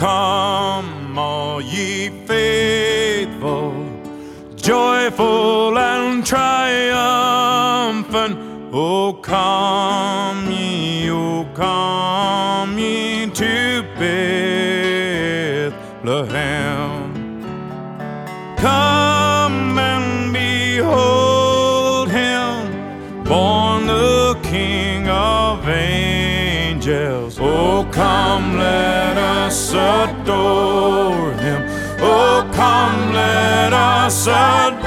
come, all ye faithful, joyful and triumphant. O come ye to Bethlehem. Come and behold him, born the King of angels. Oh, come, let us adore him. Oh, come, let us adore